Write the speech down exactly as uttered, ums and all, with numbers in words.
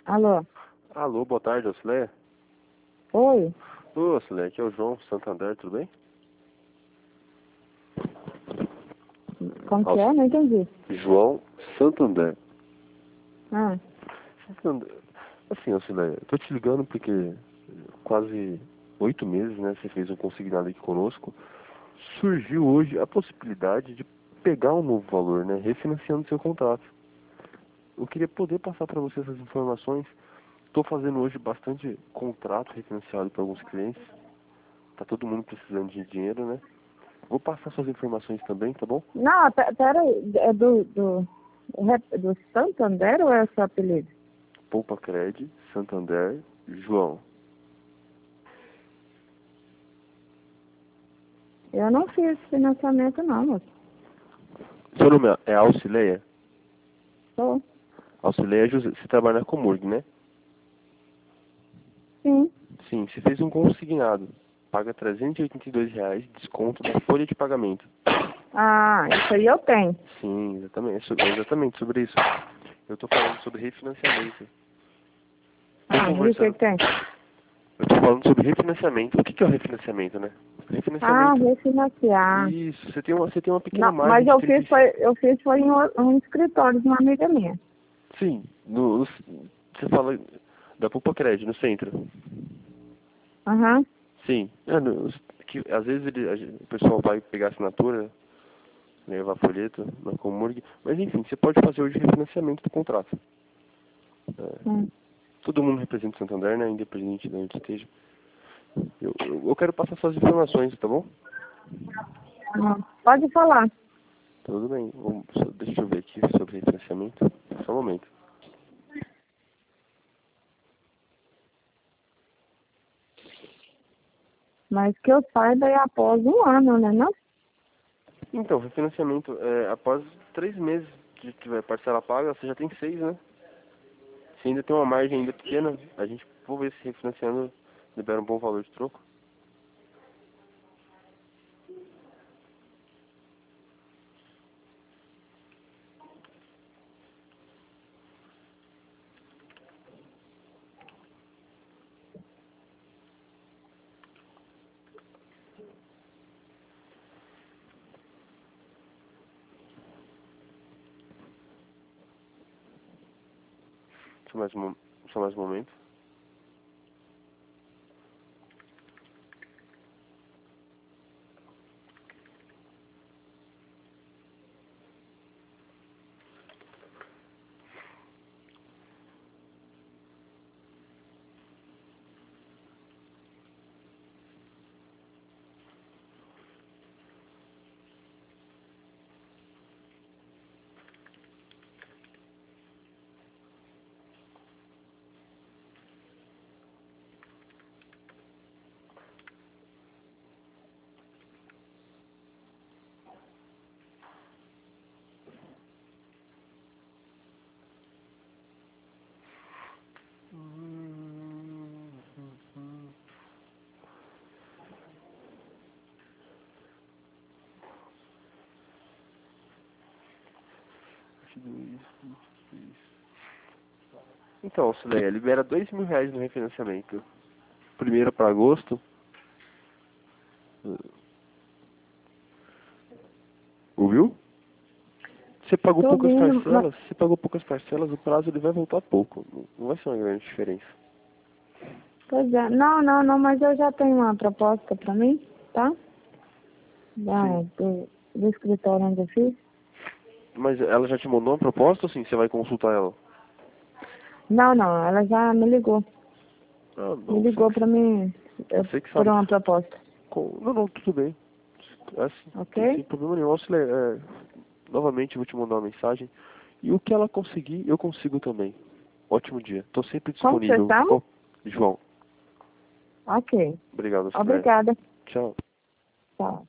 Alô? Alô, boa tarde, Auxileia. Oi? Ô, Auxileia, aqui é o João Santander, tudo bem? Como que Aus- é? Não entendi. João Santander. Ah, Santander. Assim, Auxileia, eu tô te ligando porque quase oito meses, né, você fez um consignado aqui conosco. Surgiu hoje a possibilidade de pegar um novo valor, né, refinanciando seu contrato. Eu queria poder passar para você essas informações. Estou fazendo hoje bastante contrato refinanciado para alguns clientes. Tá todo mundo precisando de dinheiro, né? Vou passar suas informações também, tá bom? não, pe- pera aí. É do, do, é do Santander ou é o seu apelido? Poupa Cred, Santander, João. Eu não fiz financiamento não, moço. Seu nome é Auxileia? Tô. Auxileia José. Você trabalha na Comurg, né? Sim. Sim, você fez um consignado. Paga trezentos e oitenta e dois reais, desconto da folha de pagamento. Ah, isso aí eu tenho. Sim, exatamente, é sobre, é exatamente sobre isso. Eu estou falando sobre refinanciamento. Estou Ah, e o que conversando. que tem? Eu estou falando sobre refinanciamento. O que que é o refinanciamento, né? Ah, Refinanciamento. refinanciar. Isso, você tem uma, você tem uma pequena Não, margem mas de eu trinta fiz e cinco. foi, eu fiz foi em um um escritório de uma amiga minha. Sim, no, no- você fala da Poupa Cred, no centro. Aham. Sim, é, no, que, às vezes ele, a gente- o pessoal vai pegar assinatura, levar folheto na Comurg, mas enfim, você pode fazer hoje refinanciamento do contrato. É, Hum. todo mundo representa o Santander, né, independente de onde esteja. Eu, eu, eu quero passar suas informações, tá bom? Não. Pode falar. Tudo bem, vamos, só, deixa eu ver aqui sobre refinanciamento, só um momento. Mas que eu saiba é após um ano, né? Não? Então, refinanciamento, é, após três meses de tiver parcela paga, você já tem seis, né? Se ainda tem uma margem ainda pequena, a gente, vou ver se refinanciando libera um bom valor de troco. Só mais um, só mais um momento. Então, Suleia, libera dois mil reais no refinanciamento. Primeiro para agosto. Ouviu? Você pagou Tô poucas ouvindo, mas... parcelas, você pagou poucas parcelas, o prazo ele vai voltar pouco. Não vai ser uma grande diferença. Pois é. Não, não, não, mas eu já tenho uma proposta pra mim, tá? Da, Sim. do, do escritório onde eu fiz. Mas ela já te mandou uma proposta ou sim? Você vai consultar ela? Não, não, ela já me ligou. Ah, Me não, você ligou que, pra mim eh, você que por sabe. uma proposta, Com- Não, não, tudo bem. É assim, tem sem ok? problema nenhum. Auxilia- é, novamente eu vou te mandar uma mensagem. E o que ela conseguir, eu consigo também. Ótimo dia. Estou sempre Como que você disponível. chama? Oh, João, Ok. obrigado, Auxilia. Obrigada. Tchau. Tchau.